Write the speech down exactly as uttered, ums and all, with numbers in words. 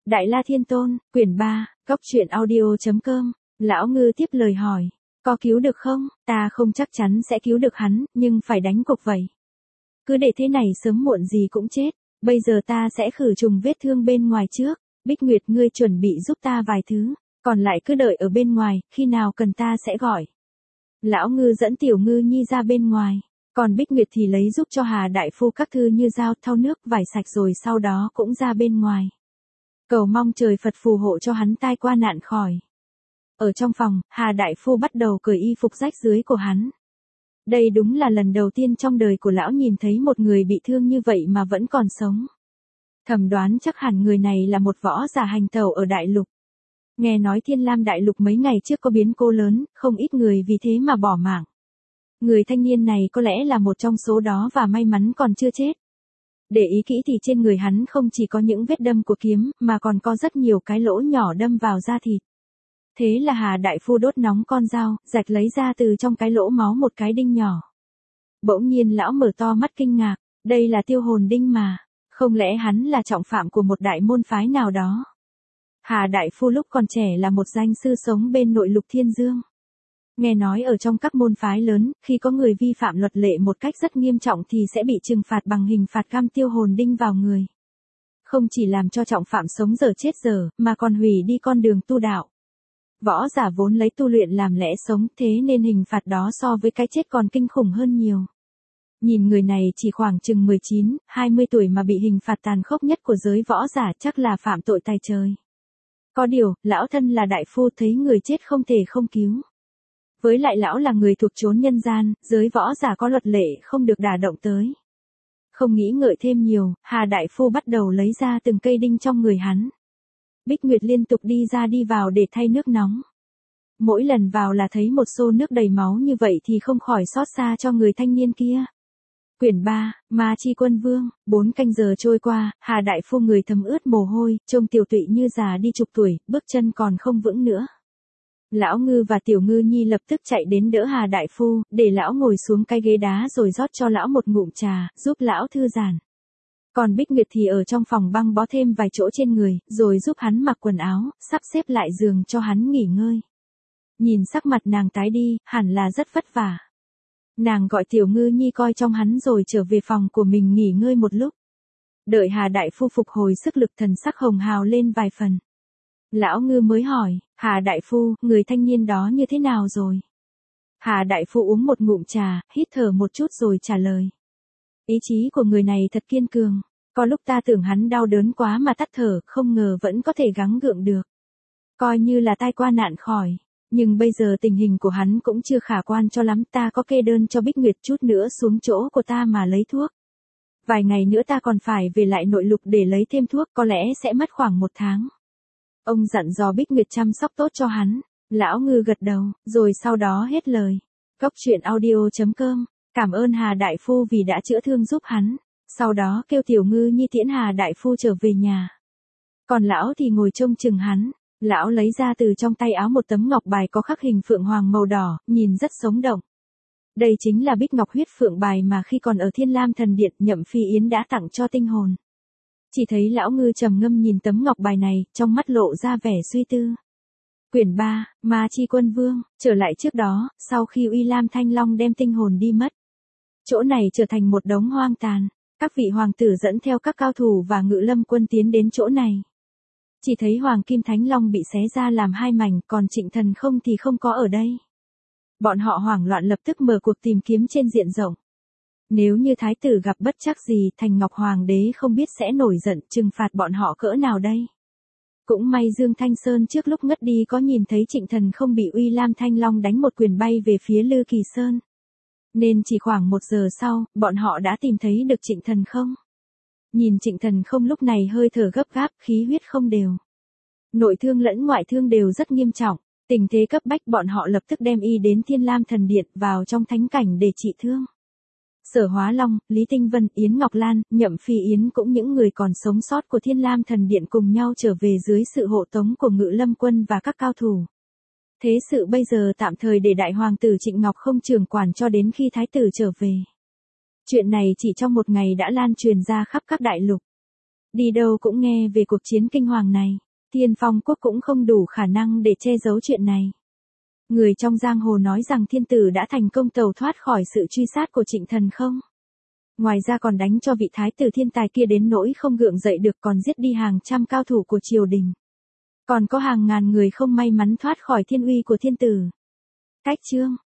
Đại La Thiên Tôn, quyển ba, góc truyện audio.com, Lão Ngư tiếp lời hỏi, có cứu được không? Ta không chắc chắn sẽ cứu được hắn, nhưng phải đánh cuộc vậy. Cứ để thế này sớm muộn gì cũng chết, bây giờ ta sẽ khử trùng vết thương bên ngoài trước, Bích Nguyệt ngươi chuẩn bị giúp ta vài thứ, còn lại cứ đợi ở bên ngoài, khi nào cần ta sẽ gọi. Lão Ngư dẫn Tiểu Ngư Nhi ra bên ngoài, còn Bích Nguyệt thì lấy giúp cho Hà Đại Phu các thư như dao, thau nước, vải sạch rồi sau đó cũng ra bên ngoài. Cầu mong trời Phật phù hộ cho hắn tai qua nạn khỏi. Ở trong phòng, Hà Đại Phu bắt đầu cởi y phục rách dưới của hắn. Đây đúng là lần đầu tiên trong đời của lão nhìn thấy một người bị thương như vậy mà vẫn còn sống. Thầm đoán chắc hẳn người này là một võ giả hành tẩu ở đại lục. Nghe nói Thiên Lam đại lục mấy ngày trước có biến cố lớn, không ít người vì thế mà bỏ mạng. Người thanh niên này có lẽ là một trong số đó và may mắn còn chưa chết. Để ý kỹ thì trên người hắn không chỉ có những vết đâm của kiếm, mà còn có rất nhiều cái lỗ nhỏ đâm vào da thịt. Thế là Hà Đại Phu đốt nóng con dao, rạch lấy ra từ trong cái lỗ máu một cái đinh nhỏ. Bỗng nhiên lão mở to mắt kinh ngạc, đây là tiêu hồn đinh mà, không lẽ hắn là trọng phạm của một đại môn phái nào đó? Hà Đại Phu lúc còn trẻ là một danh sư sống bên nội lục Thiên Dương. Nghe nói ở trong các môn phái lớn, khi có người vi phạm luật lệ một cách rất nghiêm trọng thì sẽ bị trừng phạt bằng hình phạt găm tiêu hồn đinh vào người. Không chỉ làm cho trọng phạm sống dở chết dở, mà còn hủy đi con đường tu đạo. Võ giả vốn lấy tu luyện làm lẽ sống, thế nên hình phạt đó so với cái chết còn kinh khủng hơn nhiều. Nhìn người này chỉ khoảng chừng mười chín, hai mươi tuổi mà bị hình phạt tàn khốc nhất của giới võ giả chắc là phạm tội tày trời. Có điều, lão thân là đại phu thấy người chết không thể không cứu. Với lại lão là người thuộc chốn nhân gian, giới võ giả có luật lệ không được đả động tới. Không nghĩ ngợi thêm nhiều, Hà Đại Phu bắt đầu lấy ra từng cây đinh trong người hắn. Bích Nguyệt liên tục đi ra đi vào để thay nước nóng. Mỗi lần vào là thấy một xô nước đầy máu như vậy thì không khỏi xót xa cho người thanh niên kia. Quyển ba, Ma Chi Quân Vương, bốn canh giờ trôi qua, Hà Đại Phu người thấm ướt mồ hôi, trông tiều tụy như già đi chục tuổi, bước chân còn không vững nữa. Lão Ngư và Tiểu Ngư Nhi lập tức chạy đến đỡ Hà Đại Phu, để lão ngồi xuống cái ghế đá rồi rót cho lão một ngụm trà, giúp lão thư giãn. Còn Bích Nguyệt thì ở trong phòng băng bó thêm vài chỗ trên người, rồi giúp hắn mặc quần áo, sắp xếp lại giường cho hắn nghỉ ngơi. Nhìn sắc mặt nàng tái đi, hẳn là rất vất vả. Nàng gọi Tiểu Ngư Nhi coi trong hắn rồi trở về phòng của mình nghỉ ngơi một lúc. Đợi Hà Đại Phu phục hồi sức lực thần sắc hồng hào lên vài phần. Lão Ngư mới hỏi, Hà Đại Phu, người thanh niên đó như thế nào rồi? Hà Đại Phu uống một ngụm trà, hít thở một chút rồi trả lời. Ý chí của người này thật kiên cường, có lúc ta tưởng hắn đau đớn quá mà tắt thở, không ngờ vẫn có thể gắng gượng được. Coi như là tai qua nạn khỏi, nhưng bây giờ tình hình của hắn cũng chưa khả quan cho lắm, ta có kê đơn cho Bích Nguyệt chút nữa xuống chỗ của ta mà lấy thuốc. Vài ngày nữa ta còn phải về lại nội lục để lấy thêm thuốc, có lẽ sẽ mất khoảng một tháng. Ông dặn dò Bích Nguyệt chăm sóc tốt cho hắn. Lão Ngư gật đầu, rồi sau đó hết lời. Góc truyện audio.com, cảm ơn Hà Đại Phu vì đã chữa thương giúp hắn. Sau đó kêu Tiểu Ngư Nhi tiễn Hà Đại Phu trở về nhà. Còn lão thì ngồi trông chừng hắn. Lão lấy ra từ trong tay áo một tấm ngọc bài có khắc hình phượng hoàng màu đỏ, nhìn rất sống động. Đây chính là bích ngọc huyết phượng bài mà khi còn ở Thiên Lam Thần Điện Nhậm Phi Yến đã tặng cho tinh hồn. Chỉ thấy lão Ngư trầm ngâm nhìn tấm ngọc bài này, trong mắt lộ ra vẻ suy tư. Quyển ba, Ma Chi Quân Vương, trở lại trước đó, sau khi Uy Lam Thanh Long đem tinh hồn đi mất. Chỗ này trở thành một đống hoang tàn, các vị hoàng tử dẫn theo các cao thủ và ngự lâm quân tiến đến chỗ này. Chỉ thấy Hoàng Kim Thánh Long bị xé ra làm hai mảnh, còn Trịnh Thần Không thì không có ở đây. Bọn họ hoảng loạn lập tức mở cuộc tìm kiếm trên diện rộng. Nếu như thái tử gặp bất trắc gì, Thành Ngọc Hoàng đế không biết sẽ nổi giận trừng phạt bọn họ cỡ nào đây. Cũng may Dương Thanh Sơn trước lúc ngất đi có nhìn thấy Trịnh Thần Không bị Uy Lam Thanh Long đánh một quyền bay về phía Lư Kỳ Sơn. Nên chỉ khoảng một giờ sau, bọn họ đã tìm thấy được Trịnh Thần Không. Nhìn Trịnh Thần Không lúc này hơi thở gấp gáp, khí huyết không đều. Nội thương lẫn ngoại thương đều rất nghiêm trọng, tình thế cấp bách bọn họ lập tức đem y đến Thiên Lam Thần Điện vào trong thánh cảnh để trị thương. Sở Hóa Long, Lý Tinh Vân, Yến Ngọc Lan, Nhậm Phi Yến cũng những người còn sống sót của Thiên Lam Thần Điện cùng nhau trở về dưới sự hộ tống của Ngự Lâm Quân và các cao thủ. Thế sự bây giờ tạm thời để đại hoàng tử Trịnh Ngọc Không trưởng quản cho đến khi thái tử trở về. Chuyện này chỉ trong một ngày đã lan truyền ra khắp các đại lục. Đi đâu cũng nghe về cuộc chiến kinh hoàng này. Thiên Phong quốc cũng không đủ khả năng để che giấu chuyện này. Người trong giang hồ nói rằng thiên tử đã thành công tẩu thoát khỏi sự truy sát của Trịnh Thần không. Ngoài ra còn đánh cho vị thái tử thiên tài kia đến nỗi không gượng dậy được, còn giết đi hàng trăm cao thủ của triều đình. Còn có hàng ngàn người không may mắn thoát khỏi thiên uy của thiên tử. Cách chương